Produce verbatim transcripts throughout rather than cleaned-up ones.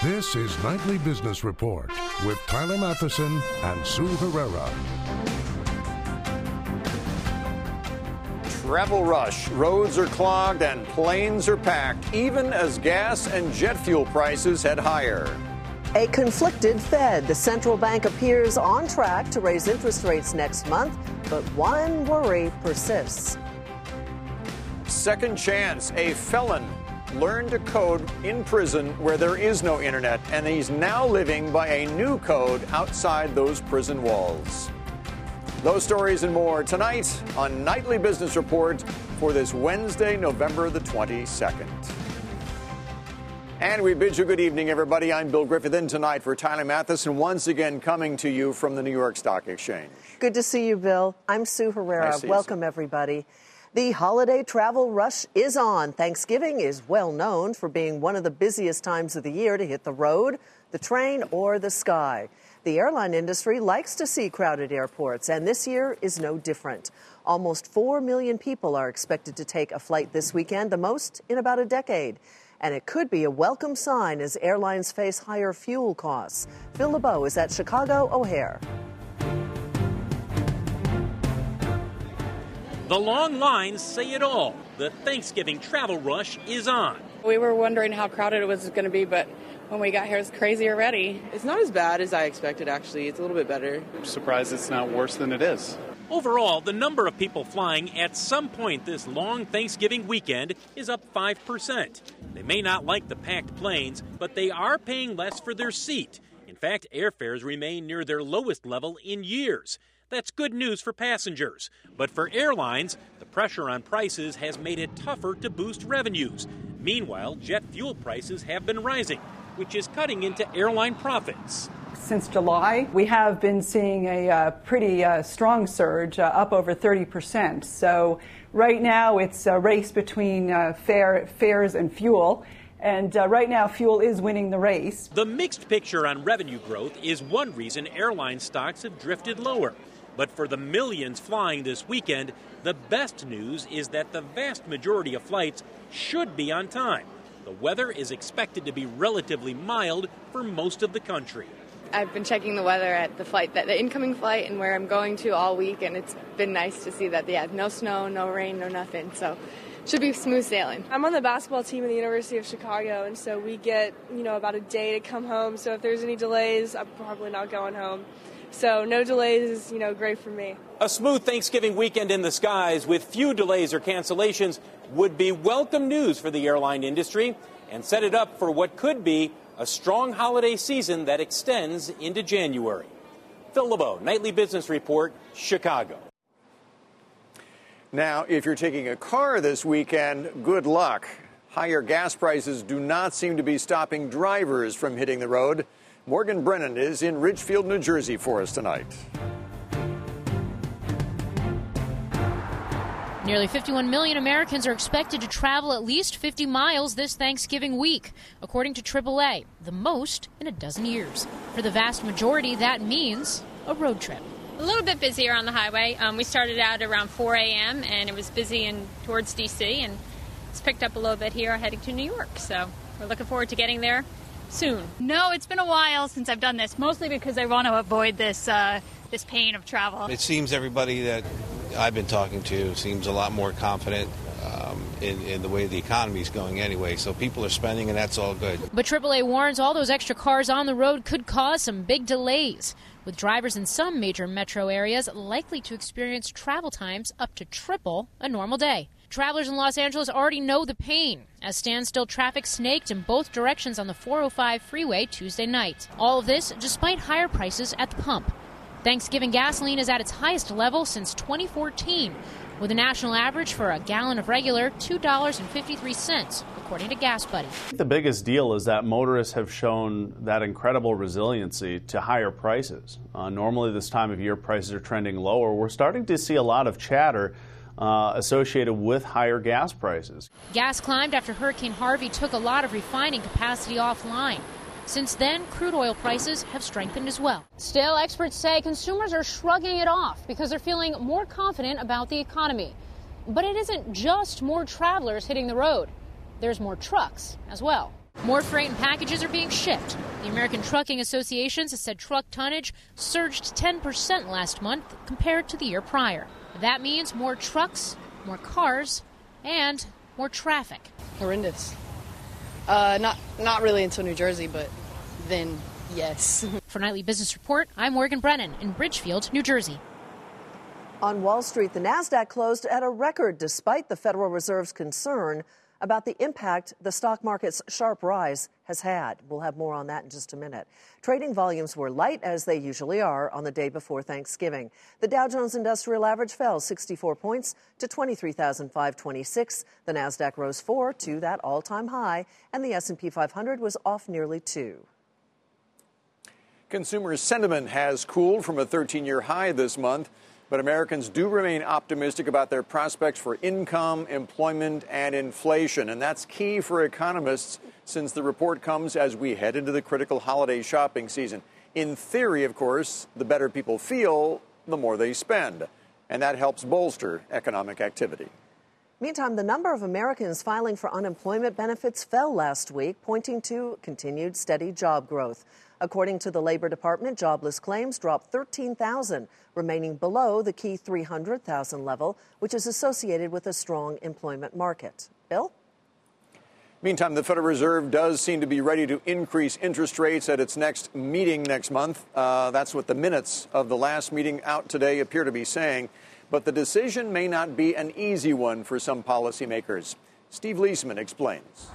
This is Nightly Business Report with Tyler Matheson and Sue Herrera. Travel rush. Roads are clogged and planes are packed, even as gas and jet fuel prices head higher. A conflicted Fed. The central bank appears on track to raise interest rates next month, but one worry persists. Second chance. A felon learned to code in prison where there is no internet, and he's now living by a new code outside those prison walls. Those stories and more tonight on Nightly Business Report for this Wednesday, November the twenty-second. And we bid you good evening, everybody. I'm Bill Griffith, in tonight for Tyler Matheson, once again coming to you from the New York Stock Exchange. Good to see you, Bill. I'm Sue Herrera. Nice to Welcome, see you. everybody. The holiday travel rush is on. Thanksgiving is well known for being one of the busiest times of the year to hit the road, the train, or the sky. The airline industry likes to see crowded airports, and this year is no different. Almost four million people are expected to take a flight this weekend, the most in about a decade. And it could be a welcome sign as airlines face higher fuel costs. Phil LeBeau is at Chicago O'Hare. The long lines say it all. The Thanksgiving travel rush is on. We were wondering how crowded it was going to be, but when we got here, it's crazy already. It's not as bad as I expected, actually. It's a little bit better. I'm surprised it's not worse than it is. Overall, the number of people flying at some point this long Thanksgiving weekend is up five percent. They may not like the packed planes, but they are paying less for their seat. In fact, airfares remain near their lowest level in years. That's good news for passengers. But for airlines, the pressure on prices has made it tougher to boost revenues. Meanwhile, jet fuel prices have been rising, which is cutting into airline profits. Since July, we have been seeing a uh, pretty uh, strong surge, uh, up over thirty percent. So right now it's a race between uh, fare, fares and fuel. And uh, right now, fuel is winning the race. The mixed picture on revenue growth is one reason airline stocks have drifted lower. But for the millions flying this weekend, the best news is that the vast majority of flights should be on time. The weather is expected to be relatively mild for most of the country. I've been checking the weather at the flight, that the incoming flight and where I'm going to all week, and it's been nice to see that, yeah, no snow, no rain, no nothing. So should be smooth sailing. I'm on the basketball team at the University of Chicago, and so we get, you know, about a day to come home. So if there's any delays, I'm probably not going home. So no delays is, you know, great for me. A smooth Thanksgiving weekend in the skies with few delays or cancellations would be welcome news for the airline industry and set it up for what could be a strong holiday season that extends into January. Phil LeBeau, Nightly Business Report, Chicago. Now, if you're taking a car this weekend, good luck. Higher gas prices do not seem to be stopping drivers from hitting the road. Morgan Brennan is in Ridgefield, New Jersey for us tonight. Nearly fifty-one million Americans are expected to travel at least fifty miles this Thanksgiving week, according to triple A, the most in a dozen years. For the vast majority, that means a road trip. A little bit busier on the highway. Um, we started out around four a.m. and it was busy in towards D C, and it's picked up a little bit here heading to New York. So we're looking forward to getting there soon. No, it's been a while since I've done this, mostly because I want to avoid this uh, this pain of travel. It seems everybody that I've been talking to seems a lot more confident um, in, in the way the economy is going anyway. So people are spending, and that's all good. But triple A warns all those extra cars on the road could cause some big delays, with drivers in some major metro areas likely to experience travel times up to triple a normal day. Travelers in Los Angeles already know the pain, as standstill traffic snaked in both directions on the four oh five freeway Tuesday night. All of this despite higher prices at the pump. Thanksgiving gasoline is at its highest level since twenty fourteen, with a national average for a gallon of regular two dollars and fifty-three cents, according to Gas Buddy. The biggest deal is that motorists have shown that incredible resiliency to higher prices. Uh, normally this time of year prices are trending lower. We're starting to see a lot of chatter uh, associated with higher gas prices. Gas climbed after Hurricane Harvey took a lot of refining capacity offline. Since then, crude oil prices have strengthened as well. Still, experts say consumers are shrugging it off because they're feeling more confident about the economy. But it isn't just more travelers hitting the road. There's more trucks as well. More freight and packages are being shipped. The American Trucking Association has said truck tonnage surged ten percent last month compared to the year prior. That means more trucks, more cars, and more traffic. Horrendous. Uh, not not really until New Jersey, but then yes. For Nightly Business Report, I'm Morgan Brennan in Bridgefield, New Jersey. On Wall Street, the Nasdaq closed at a record despite the Federal Reserve's concern about the impact the stock market's sharp rise has had. We'll have more on that in just a minute. Trading volumes were light, as they usually are, on the day before Thanksgiving. The Dow Jones Industrial Average fell sixty-four points to twenty-three thousand five hundred twenty-six. The Nasdaq rose four to that all-time high, and the S and P five hundred was off nearly two. Consumer sentiment has cooled from a thirteen-year high this month, but Americans do remain optimistic about their prospects for income, employment, and inflation. And that's key for economists, since the report comes as we head into the critical holiday shopping season. In theory, of course, the better people feel, the more they spend. And that helps bolster economic activity. Meantime, the number of Americans filing for unemployment benefits fell last week, pointing to continued steady job growth. According to the Labor Department, jobless claims dropped thirteen thousand, remaining below the key three hundred thousand level, which is associated with a strong employment market. Bill? Meantime, the Federal Reserve does seem to be ready to increase interest rates at its next meeting next month. Uh, that's what the minutes of the last meeting out today appear to be saying. But the decision may not be an easy one for some policymakers. Steve Leisman explains.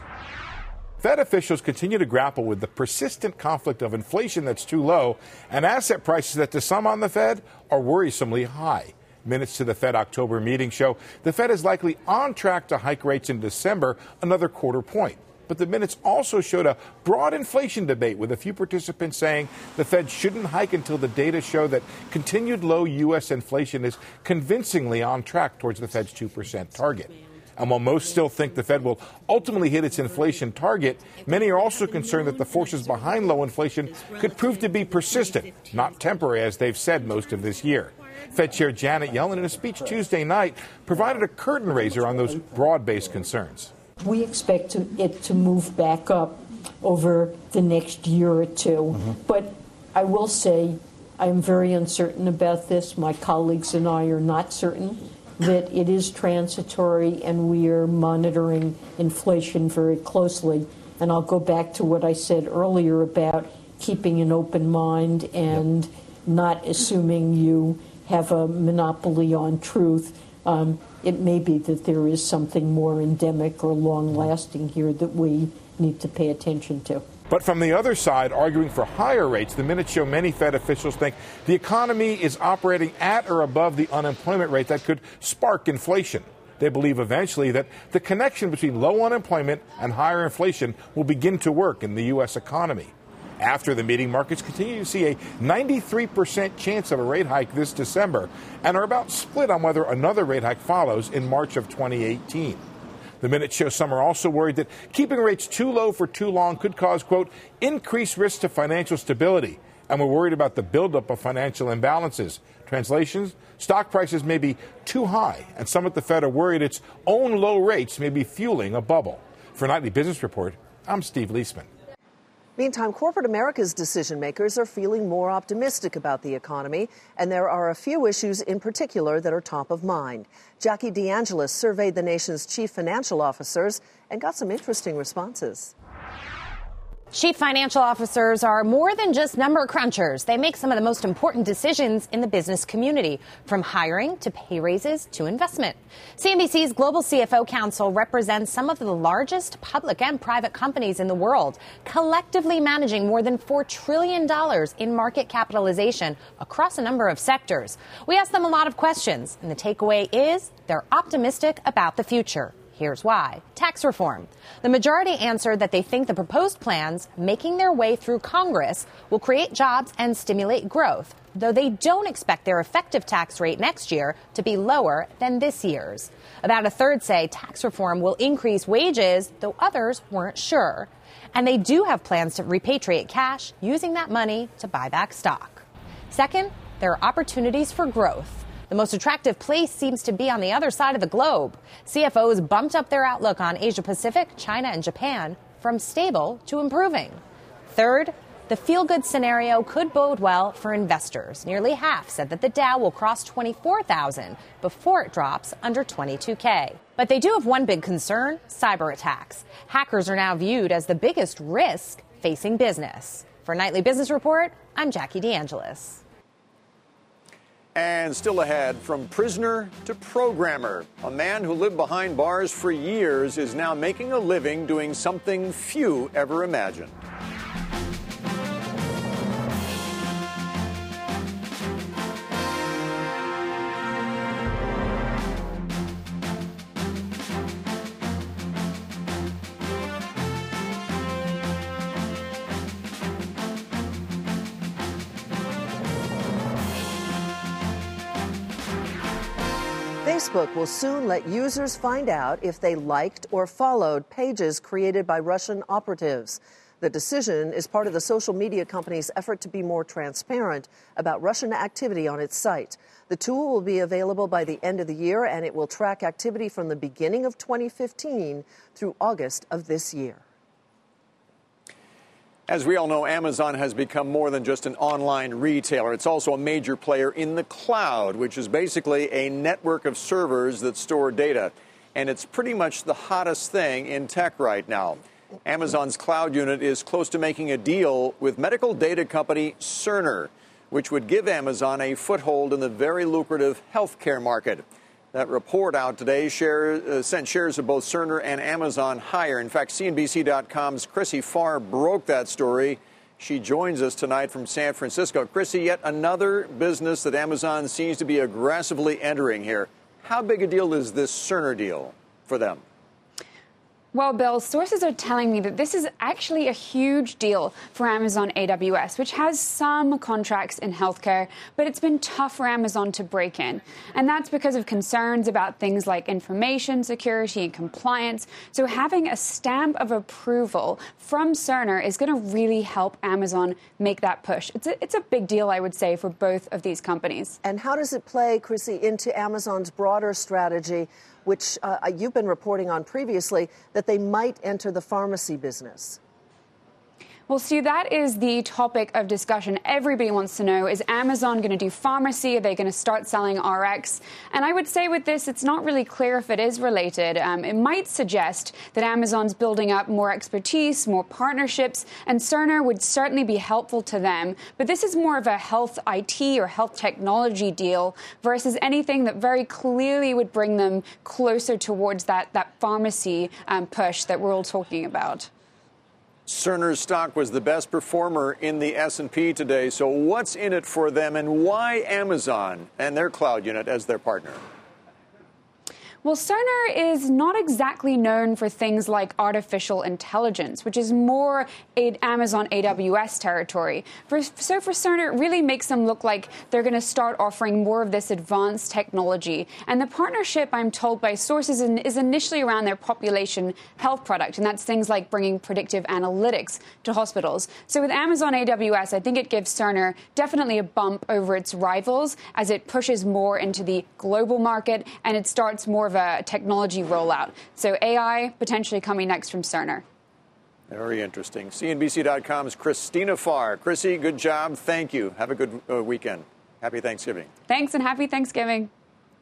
Fed officials continue to grapple with the persistent conflict of inflation that's too low and asset prices that to some on the Fed are worrisomely high. Minutes to the Fed October meeting show the Fed is likely on track to hike rates in December another quarter point. But the minutes also showed a broad inflation debate, with a few participants saying the Fed shouldn't hike until the data show that continued low U S inflation is convincingly on track towards the Fed's two percent target. And while most still think the Fed will ultimately hit its inflation target, many are also concerned that the forces behind low inflation could prove to be persistent, not temporary, as they've said most of this year. Fed Chair Janet Yellen, in a speech Tuesday night, provided a curtain raiser on those broad-based concerns. We expect to, it to move back up over the next year or two. Mm-hmm. But I will say I'm very uncertain about this. My colleagues and I are not certain that it is transitory, and we are monitoring inflation very closely. And I'll go back to what I said earlier about keeping an open mind and yep. not assuming you have a monopoly on truth. Um, it may be that there is something more endemic or long-lasting here that we need to pay attention to. But from the other side, arguing for higher rates, the minutes show many Fed officials think the economy is operating at or above the unemployment rate that could spark inflation. They believe eventually that the connection between low unemployment and higher inflation will begin to work in the U S economy. After the meeting, markets continue to see a ninety-three percent chance of a rate hike this December and are about split on whether another rate hike follows in March of twenty eighteen. The minutes show some are also worried that keeping rates too low for too long could cause, quote, increased risk to financial stability, and we're worried about the buildup of financial imbalances. Translations, stock prices may be too high, and some at the Fed are worried its own low rates may be fueling a bubble. For Nightly Business Report, I'm Steve Leisman. Meantime, corporate America's decision makers are feeling more optimistic about the economy, and there are a few issues in particular that are top of mind. Jackie DeAngelis surveyed the nation's chief financial officers and got some interesting responses. Chief financial officers are more than just number crunchers. They make some of the most important decisions in the business community, from hiring to pay raises to investment. C N B C's Global C F O Council represents some of the largest public and private companies in the world, collectively managing more than four trillion dollars in market capitalization across a number of sectors. We asked them a lot of questions, and the takeaway is they're optimistic about the future. Here's why. Tax reform. The majority answered that they think the proposed plans making their way through Congress will create jobs and stimulate growth, though they don't expect their effective tax rate next year to be lower than this year's. About a third say tax reform will increase wages, though others weren't sure. And they do have plans to repatriate cash, using that money to buy back stock. Second, there are opportunities for growth. The most attractive place seems to be on the other side of the globe. C F Os bumped up their outlook on Asia Pacific, China, and Japan from stable to improving. Third, the feel-good scenario could bode well for investors. Nearly half said that the Dow will cross twenty-four thousand before it drops under twenty-two K. But they do have one big concern: cyber attacks. Hackers are now viewed as the biggest risk facing business. For Nightly Business Report, I'm Jackie DeAngelis. And still ahead, from prisoner to programmer, a man who lived behind bars for years is now making a living doing something few ever imagined. Facebook will soon let users find out if they liked or followed pages created by Russian operatives. The decision is part of the social media company's effort to be more transparent about Russian activity on its site. The tool will be available by the end of the year, and it will track activity from the beginning of twenty fifteen through August of this year. As we all know, Amazon has become more than just an online retailer. It's also a major player in the cloud, which is basically a network of servers that store data. And it's pretty much the hottest thing in tech right now. Amazon's cloud unit is close to making a deal with medical data company Cerner, which would give Amazon a foothold in the very lucrative healthcare market. That report out today share, uh, sent shares of both Cerner and Amazon higher. In fact, C N B C dot com's Chrissy Farr broke that story. She joins us tonight from San Francisco. Chrissy, yet another business that Amazon seems to be aggressively entering here. How big a deal is this Cerner deal for them? Well, Bill, sources are telling me that this is actually a huge deal for Amazon A W S, which has some contracts in healthcare, but it's been tough for Amazon to break in. And that's because of concerns about things like information security and compliance. So having a stamp of approval from Cerner is going to really help Amazon make that push. It's a, it's a big deal, I would say, for both of these companies. And how does it play, Chrissy, into Amazon's broader strategy, which uh, you've been reporting on previously, that they might enter the pharmacy business? Well, Stu, that is the topic of discussion. Everybody wants to know, is Amazon going to do pharmacy? Are they going to start selling R X? And I would say with this, it's not really clear if it is related. Um, it might suggest that Amazon's building up more expertise, more partnerships, and Cerner would certainly be helpful to them. But this is more of a health I T or health technology deal versus anything that very clearly would bring them closer towards that, that pharmacy um, push that we're all talking about. Cerner's stock was the best performer in the S and P today. So what's in it for them, and why Amazon and their cloud unit as their partner? Well, Cerner is not exactly known for things like artificial intelligence, which is more Amazon A W S territory. For, so for Cerner, it really makes them look like they're going to start offering more of this advanced technology. And the partnership, I'm told by sources, is initially around their population health product, and that's things like bringing predictive analytics to hospitals. So with Amazon A W S, I think it gives Cerner definitely a bump over its rivals as it pushes more into the global market and it starts more of a technology rollout. So A I potentially coming next from Cerner. Very interesting. C N B C dot com's Christina Farr. Chrissy, good job. Thank you. Have a good uh, weekend. Happy Thanksgiving. Thanks, and happy Thanksgiving.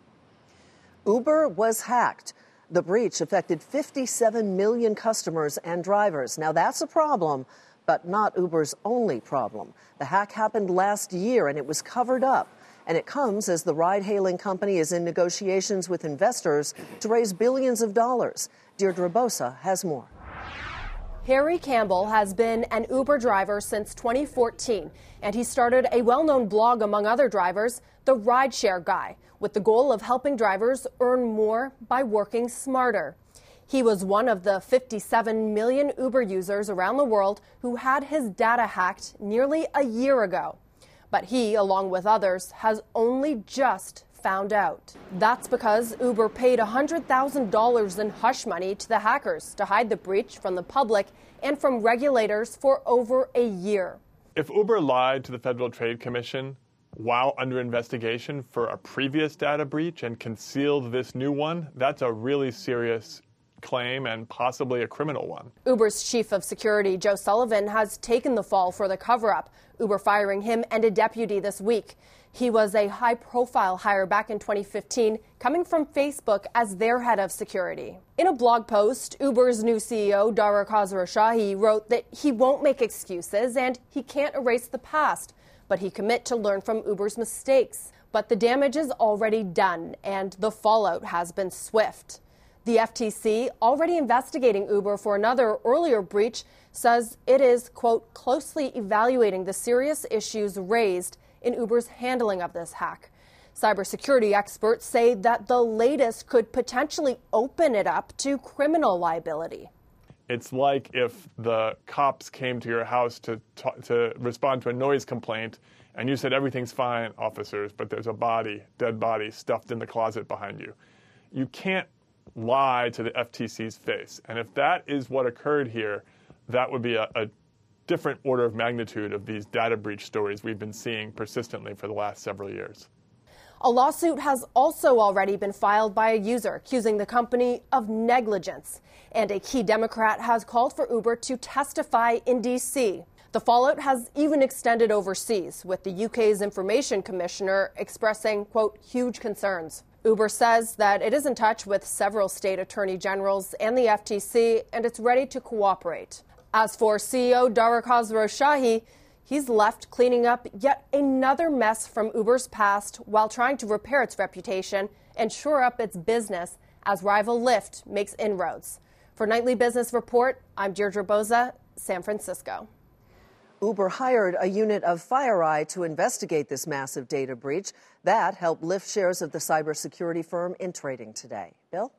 Uber was hacked. The breach affected fifty-seven million customers and drivers. Now, that's a problem, but not Uber's only problem. The hack happened last year, and it was covered up. And it comes as the ride-hailing company is in negotiations with investors to raise billions of dollars. Deirdre Bosa has more. Harry Campbell has been an Uber driver since twenty fourteen, and he started a well-known blog among other drivers, The Rideshare Guy, with the goal of helping drivers earn more by working smarter. He was one of the fifty-seven million Uber users around the world who had his data hacked nearly a year ago. But he, along with others, has only just found out. That's because Uber paid one hundred thousand dollars in hush money to the hackers to hide the breach from the public and from regulators for over a year. If Uber lied to the Federal Trade Commission while under investigation for a previous data breach and concealed this new one, that's a really serious claim and possibly a criminal one. Uber's chief of security, Joe Sullivan, has taken the fall for the cover-up, Uber firing him and a deputy this week. He was a high-profile hire back in twenty fifteen, coming from Facebook as their head of security. In a blog post, Uber's new C E O, Dara Khosrowshahi, wrote that he won't make excuses and he can't erase the past, but he commit to learn from Uber's mistakes. But the damage is already done, and the fallout has been swift. The F T C, already investigating Uber for another earlier breach, says it is, quote, closely evaluating the serious issues raised in Uber's handling of this hack. Cybersecurity experts say that the latest could potentially open it up to criminal liability. It's like if the cops came to your house to talk, to respond to a noise complaint, and you said, everything's fine, officers, but there's a body, dead body, stuffed in the closet behind you. You can't lie to the F T C's face. And if that is what occurred here, that would be a, a different order of magnitude of these data breach stories we've been seeing persistently for the last several years. A lawsuit has also already been filed by a user accusing the company of negligence. And a key Democrat has called for Uber to testify in D C. The fallout has even extended overseas, with the U K's Information Commissioner expressing, quote, huge concerns. Uber says that it is in touch with several state attorney generals and the F T C, and it's ready to cooperate. As for C E O Dara Khosrowshahi, he's left cleaning up yet another mess from Uber's past while trying to repair its reputation and shore up its business as rival Lyft makes inroads. For Nightly Business Report, I'm Deirdre Boza, San Francisco. Uber hired a unit of FireEye to investigate this massive data breach. That helped lift shares of the cybersecurity firm in trading today. Bill?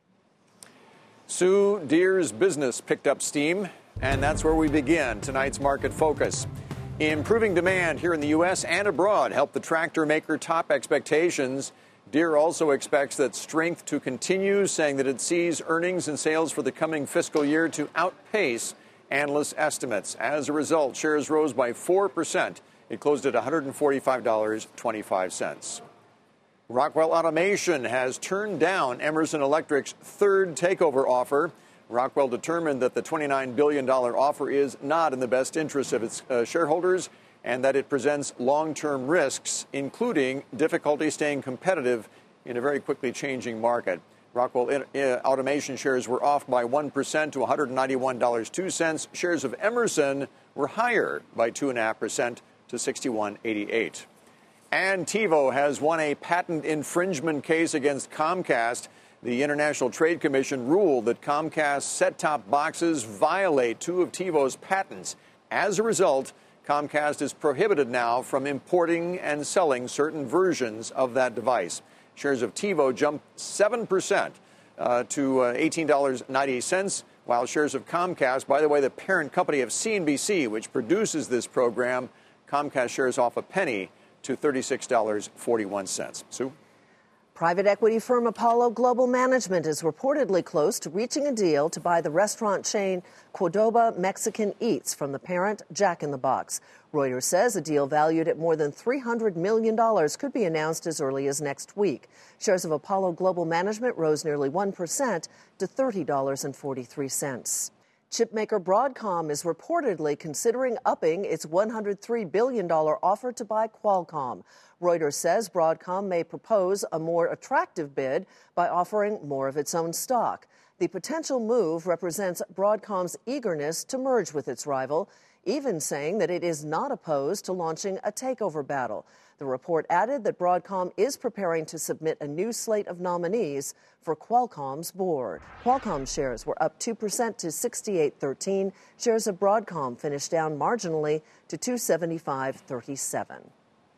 Sue, Deere's business picked up steam, and that's where we begin tonight's Market Focus. Improving demand here in the U S and abroad helped the tractor maker top expectations. Deere also expects that strength to continue, saying that it sees earnings and sales for the coming fiscal year to outpace analyst estimates. As a result, shares rose by four percent. It closed at one hundred forty-five dollars and twenty-five cents. Rockwell Automation has turned down Emerson Electric's third takeover offer. Rockwell determined that the twenty-nine billion dollars offer is not in the best interest of its uh, shareholders and that it presents long-term risks, including difficulty staying competitive in a very quickly changing market. Rockwell Automation shares were off by one percent to one hundred ninety-one dollars and two cents. Shares of Emerson were higher by two point five percent to sixty-one dollars and eighty-eight cents. And TiVo has won a patent infringement case against Comcast. The International Trade Commission ruled that Comcast's set-top boxes violate two of TiVo's patents. As a result, Comcast is prohibited now from importing and selling certain versions of that device. Shares of TiVo jumped seven percent uh, to uh, eighteen dollars and ninety cents, while shares of Comcast, by the way, the parent company of C N B C, which produces this program, Comcast shares off a penny to thirty-six dollars and forty-one cents. Sue? Private equity firm Apollo Global Management is reportedly close to reaching a deal to buy the restaurant chain Qdoba Mexican Eats from the parent Jack in the Box. Reuters says a deal valued at more than three hundred million dollars could be announced as early as next week. Shares of Apollo Global Management rose nearly one percent to thirty dollars and forty-three cents. Chipmaker Broadcom is reportedly considering upping its one hundred three billion dollars offer to buy Qualcomm. Reuters says Broadcom may propose a more attractive bid by offering more of its own stock. The potential move represents Broadcom's eagerness to merge with its rival, even saying that it is not opposed to launching a takeover battle. The report added that Broadcom is preparing to submit a new slate of nominees for Qualcomm's board. Qualcomm shares were up two percent to sixty-eight thirteen. Shares of Broadcom finished down marginally to two seventy-five thirty-seven.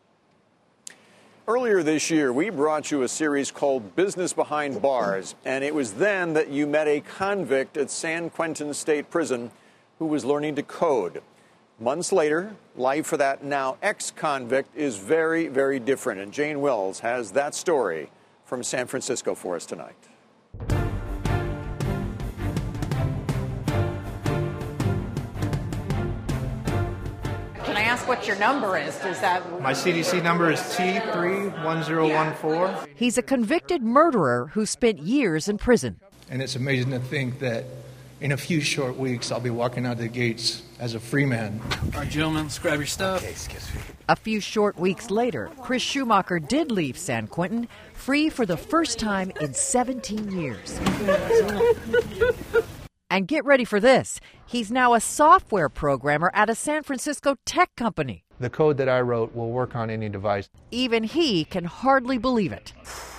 Earlier this year, we brought you a series called Business Behind Bars, and it was then that you met a convict at San Quentin State Prison who was learning to code. Months later, life for that now ex-convict is very, very different, and Jane Wells has that story from San Francisco for us tonight. Can I ask what your number is? Does that... My C D C number is T three one zero one four. He's a convicted murderer who spent years in prison. And it's amazing to think that in a few short weeks, I'll be walking out the gates as a free man. All right, gentlemen, let's grab your stuff. Okay, excuse me. A few short weeks later, Chris Schumacher did leave San Quentin, free for the first time in seventeen years. And get ready for this. He's now a software programmer at a San Francisco tech company. The code that I wrote will work on any device. Even he can hardly believe it.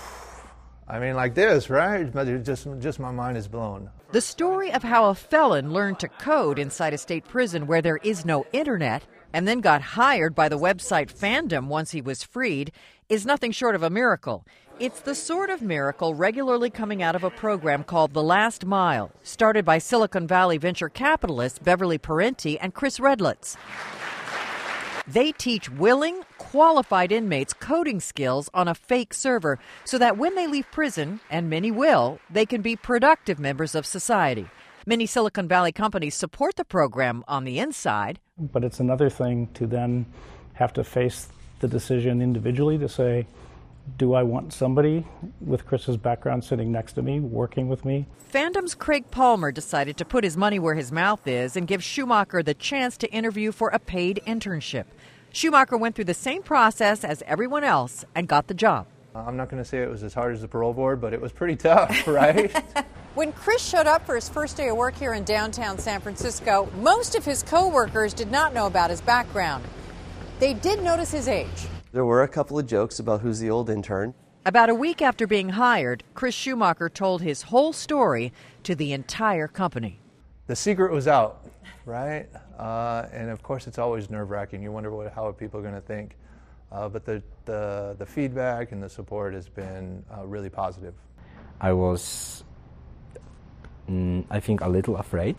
I mean, like this, right? But it just, just my mind is blown. The story of how a felon learned to code inside a state prison where there is no internet and then got hired by the website Fandom once he was freed is nothing short of a miracle. It's the sort of miracle regularly coming out of a program called The Last Mile, started by Silicon Valley venture capitalists Beverly Parenti and Chris Redlitz. They teach willing, qualified inmates coding skills on a fake server so that when they leave prison, and many will, they can be productive members of society. Many Silicon Valley companies support the program on the inside. But it's another thing to then have to face the decision individually to say, do I want somebody with Chris's background sitting next to me, working with me? Fandom's Craig Palmer decided to put his money where his mouth is and give Schumacher the chance to interview for a paid internship. Schumacher went through the same process as everyone else and got the job. I'm not going to say it was as hard as the parole board, but it was pretty tough, right? When Chris showed up for his first day of work here in downtown San Francisco, most of his co-workers did not know about his background. They did notice his age. There were a couple of jokes about who's the old intern. About a week after being hired, Chris Schumacher told his whole story to the entire company. The secret was out, right? Uh, and of course, it's always nerve-wracking. You wonder what, how are people going to think. Uh, but the, the the feedback and the support has been uh, really positive. I was, mm, I think, a little afraid,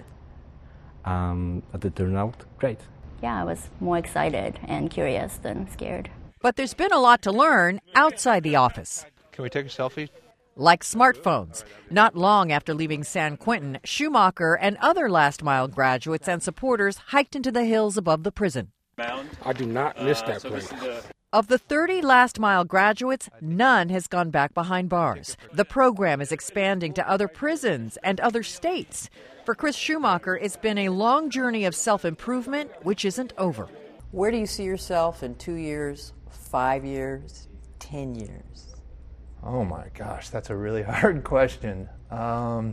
um, but it turned out great. Yeah, I was more excited and curious than scared. But there's been a lot to learn outside the office. Can we take a selfie? Like smartphones. Not long after leaving San Quentin, Schumacher and other Last Mile graduates and supporters hiked into the hills above the prison. I do not miss that place. Of the thirty Last Mile graduates, none has gone back behind bars. The program is expanding to other prisons and other states. For Chris Schumacher, it's been a long journey of self-improvement, which isn't over. Where do you see yourself in two years, five years, ten years? Oh my gosh, that's a really hard question. Um,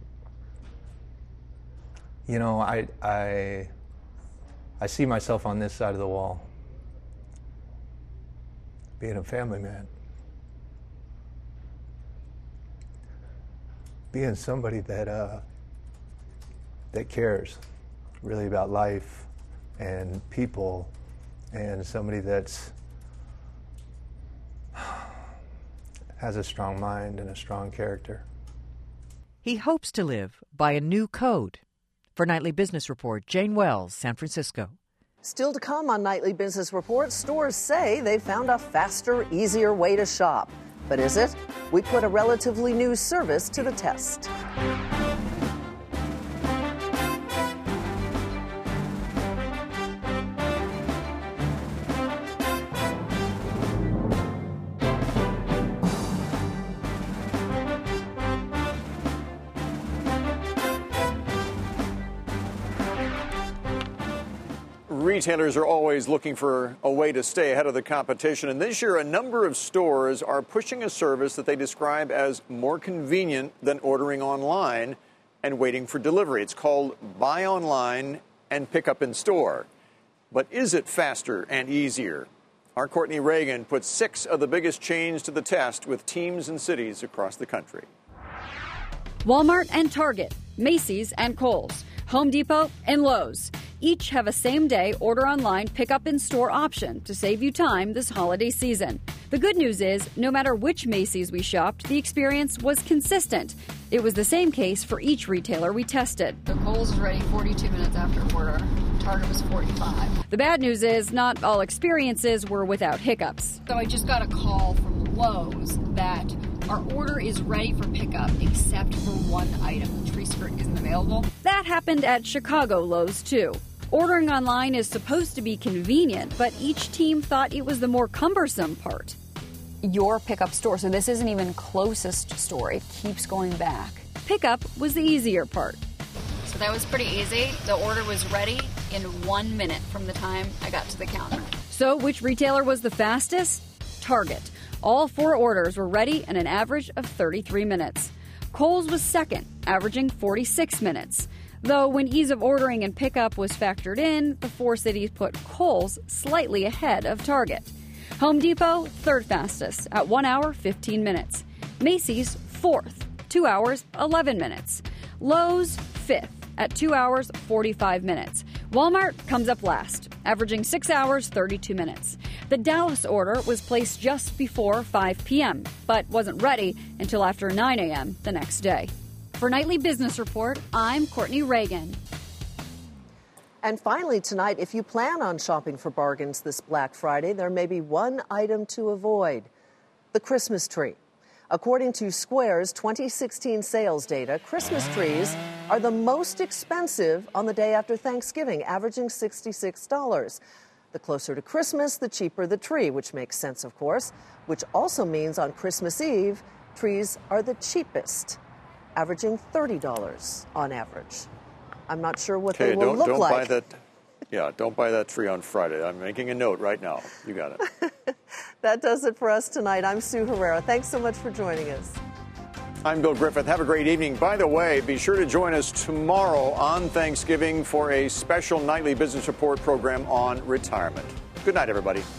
you know, I, I, I see myself on this side of the wall, being a family man, being somebody that uh, that cares really about life and people, and somebody that's has a strong mind and a strong character. He hopes to live by a new code. For Nightly Business Report, Jane Wells, San Francisco. Still to come on Nightly Business Report, stores say they found a faster, easier way to shop. But is it? We put a relatively new service to the test. Retailers are always looking for a way to stay ahead of the competition, and this year a number of stores are pushing a service that they describe as more convenient than ordering online and waiting for delivery. It's called Buy Online and Pick Up in Store. But is it faster and easier? Our Courtney Reagan puts six of the biggest chains to the test with teams and cities across the country. Walmart and Target, Macy's and Kohl's, Home Depot and Lowe's. Each have a same-day order online, pick-up in-store option to save you time this holiday season. The good news is, no matter which Macy's we shopped, the experience was consistent. It was the same case for each retailer we tested. The Kohl's was ready forty-two minutes after order. Target was forty-five. The bad news is, not all experiences were without hiccups. So I just got a call from Lowe's that our order is ready for pickup except for one item. The tree skirt isn't available. That happened at Chicago Lowe's, too. Ordering online is supposed to be convenient, but each team thought it was the more cumbersome part. Your pickup store, so this isn't even closest store, it keeps going back. Pickup was the easier part. So that was pretty easy. The order was ready in one minute from the time I got to the counter. So which retailer was the fastest? Target. All four orders were ready in an average of thirty-three minutes. Kohl's was second, averaging forty-six minutes. Though when ease of ordering and pickup was factored in, the four cities put Kohl's slightly ahead of Target. Home Depot, third fastest, at one hour, fifteen minutes. Macy's, fourth, two hours, eleven minutes. Lowe's, fifth, at two hours, forty-five minutes. Walmart comes up last, averaging six hours, thirty-two minutes. The Dallas order was placed just before five p.m., but wasn't ready until after nine a.m. the next day. For Nightly Business Report, I'm Courtney Reagan. And finally tonight, if you plan on shopping for bargains this Black Friday, there may be one item to avoid: the Christmas tree. According to Square's twenty sixteen sales data, Christmas trees are the most expensive on the day after Thanksgiving, averaging sixty-six dollars. The closer to Christmas, the cheaper the tree, which makes sense, of course, which also means on Christmas Eve, trees are the cheapest, averaging thirty dollars on average. I'm not sure what okay, they will don't, look don't like. Buy that, yeah, don't buy that tree on Friday. I'm making a note right now. You got it. That does it for us tonight. I'm Sue Herrera. Thanks so much for joining us. I'm Bill Griffith. Have a great evening. By the way, be sure to join us tomorrow on Thanksgiving for a special nightly business report program on retirement. Good night, everybody.